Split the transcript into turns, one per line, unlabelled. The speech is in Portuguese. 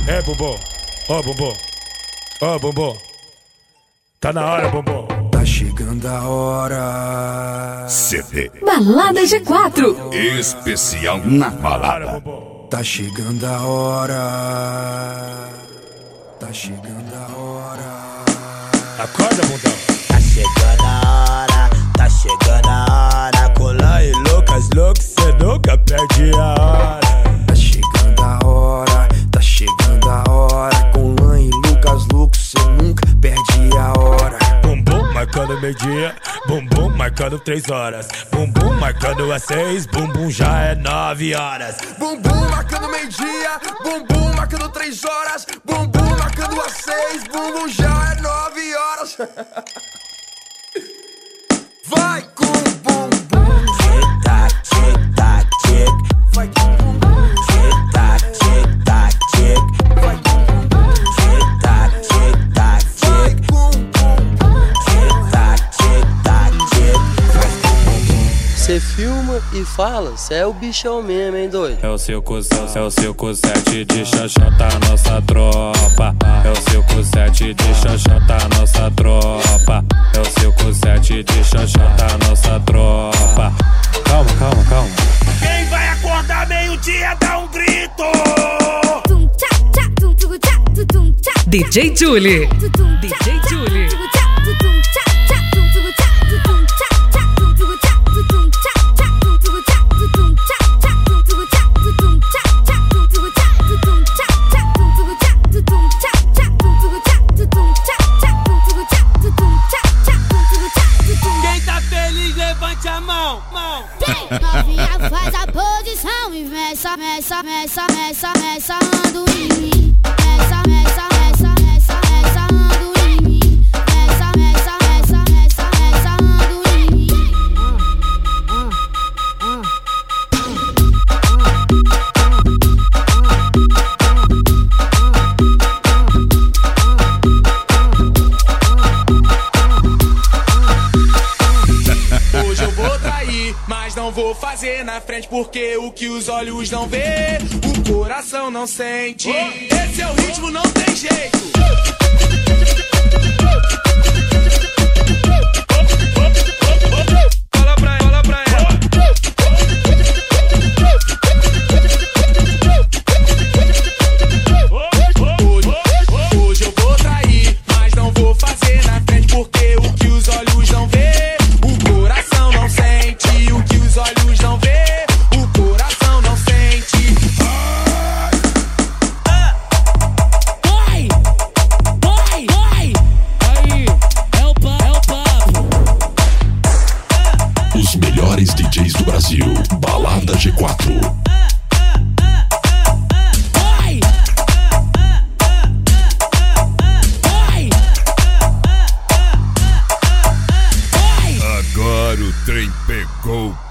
É, bumbum. Ó, bumbum. Ó, bumbum. Tá na hora, bumbum.
Tá chegando a hora.
CD
Balada G4.
especial na balada.
Tá chegando a hora. Tá chegando a hora.
Acorda, bundão.
Tá chegando a hora, tá chegando a hora. Colar e Lucas, cê nunca perde a hora.
Tá chegando a hora, tá chegando a hora. Com Lan e Lucas, cê nunca perde a hora.
Bumbum marcando meio-dia, bumbum marcando 3 horas. Bumbum marcando às 6, bumbum já é 9 horas.
Bumbum marcando meio-dia, bumbum marcando 3 horas. Bumbum marcando às 6, bumbum já é 9 horas. Vai com o bumbum.
Tic-tac, tic-tac, tic.
Vai com o bumbum.
Tic-tac, tic-tac, tic.
Vai com o bumbum.
Tic-tac, tic-tac,
Vai
tic.
com o bumbum.
Tic-tac, tic-tac, tic.
Cê filma e fala, cê é o bichão mesmo, hein, doido?
É o 5-7 de xoxota, nossa tropa. É o 5-7 de xoxota, nossa tropa. É o 5-7 de xoxota, nossa tropa. Calma, calma, calma.
Quem vai acordar meio-dia dá um grito.
DJ Julie. DJ Julie.
Quem tá feliz, levante a mão.
Novinha, faz a posição e meça, meça, meça, meça, meça, ando em mim. Meça, meça, meça, meça, meça, ando em mim. Meça, meça, meça, meça, meça, ando em mim.
Hoje eu vou trair, mas não vou fazer na frente, porque o que os olhos não vê, o coração não sente. Esse é o ritmo, não tem jeito. Fala pra ela, pra ela. Hoje eu vou trair, mas não vou fazer na frente, porque o que os olhos não vê, o coração não sente. O que os olhos não vê, o coração não sente.
Vai! Vai! Vai! Aí, é o papo.
Os melhores DJs do Brasil. Balada G4.